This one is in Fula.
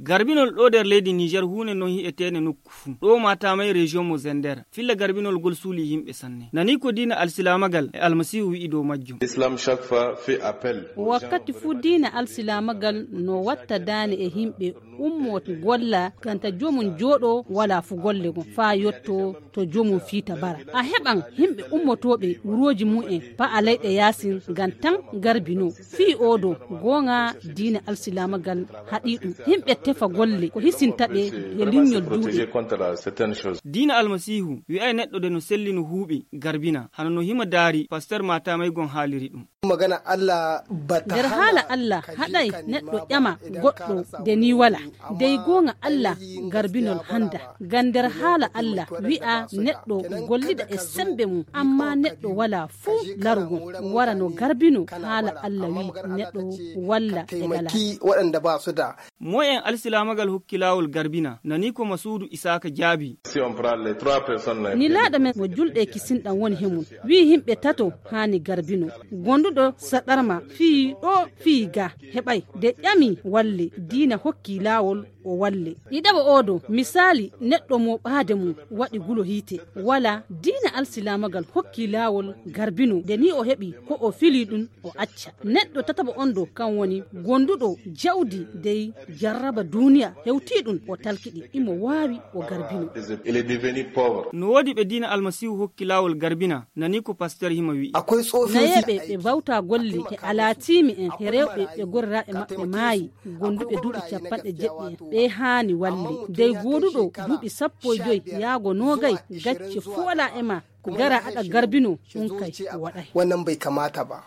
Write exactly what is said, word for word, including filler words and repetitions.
garbinol ɗo nder leydi Niger hune non hi'etene nokku fu ɗo mata may région mo Zender filla garbinol gol suuli yimɓe sanne nani ko dina alsilamagal e almasihu wi'i dow majjum. Islam chaque fois fait appel wakkati fu dina alsilamagal no watta dane e himɓe ummo golla ganta jomum jooɗo wala fu golle go fa yotto to jomum fiita bara a heɓan himɓe ummotoɓe wuroji mu'en pa a leyɗe yasin gam tan garbino fi oɗo gonga dina alsilamagal haɗi ɗum himɓe tefa golle ko hisintaɓe e liñol duuɗe. dina almasihu wi'ay neɗɗo de no selli no huuɓi garbina hano no hima daari pasteur mata may gon haaliri ɗum magana Allah bata nder haala Allah haɗay neɗɗo ƴama goɗɗo de ni wala dey gonga Allah garbinol handa gan nder haala Allah wi'a neɗɗo gollida e sembe mum amma neɗɗo wala fu larugo wara no garbino haala Allah wi neɗɗo walla e gala waɗanda ba su da moyen alsilamagal hokkilawol garbina nani ko Masudu Isaka jaabi ni laaɗa men mo julɗe kisinɗan woni hemum wi himɓe tato hani garbino gonduɗo saɗarma fii ɗo fii ga heɓay de ƴami walle diina hokki lawol o walle ɗiɗaɓa oɗo misali neɗɗo mo ɓaade mum waɗi gulo hiite wala diina alsilamagal hokki lawol garbino de ni o heɓi ko o fili ɗum o acca neɗɗo tataɓa on ɗo kan woni gonduɗo jawdi dey jarraba duniya hewti ɗum o talkiɗi imo wawi o garbino no wodi ɓe diina almasihu hokki lawol garbina nani ko pasteur hima wi akoy tsofi nayeɓe ɓe bawta golle e alatimi en e rewɓe ɓe gorraɓe maɓɓe maayi gonduɓe duuɓi capanɗe jeɗɗi ɓe haani walle dey goduɗo duuɓi sappo e joyi yaago nogay gacce fu wala e ma gara aɗa garbino ɗum kay waɗay wannan bai kamata ba